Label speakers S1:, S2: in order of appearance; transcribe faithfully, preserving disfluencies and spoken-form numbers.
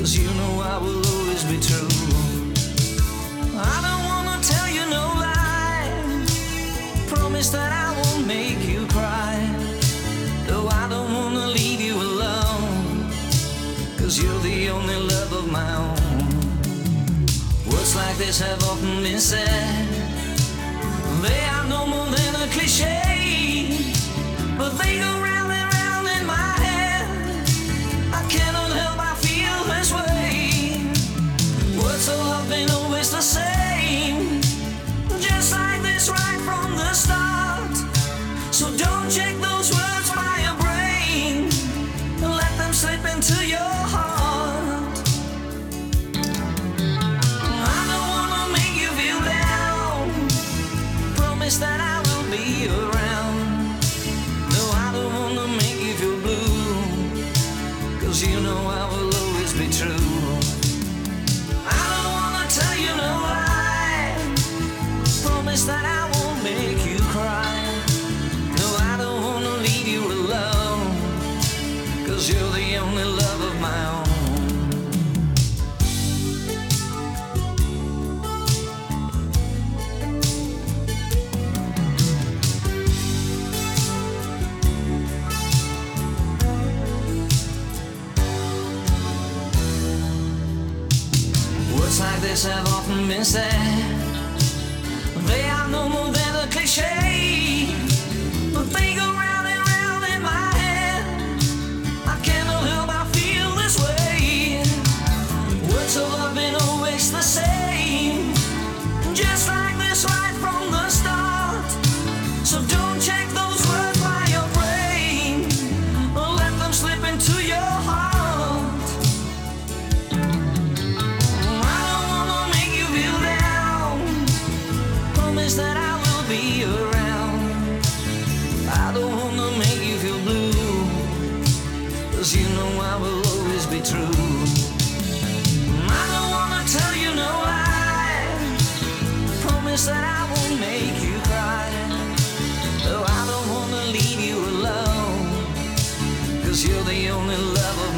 S1: 'cause you know I will always be true. I don't wanna tell you no lie, promise that I won't make you cry. Though I don't wanna leave you alone, 'cause you're the only love of my own. Words like this have often been said, they are no more than a cliche, but they go round and round in my head. I cannot help I feel this way. Words of love ain't always the same, just like this right from the start. So don't check those words by your brain, and let them slip into your heart. I don't wanna make you feel down, promise that I will be around. No, I don't wanna make you feel blue, 'cause you know I will always be true. I don't wanna tell you no lie, promise that I won't make you cry. No, I don't wanna leave you alone, 'cause you're the only love of my own. Words like this have often been said, they are no more than a cliche, but they go round and round in my head. I cannot help I feel this way. Words of love ain't always the same, just like this right from the start. So don't check those words by your brain, or let them slip into your heart. I don't wanna make you feel down, promise that I will be around. I don't wanna make you feel blue, 'cause you know I will always be true. I don't wanna tell you no lie, promise that I won't make you cry. Oh, I don't wanna leave you alone, 'cause you're the only love of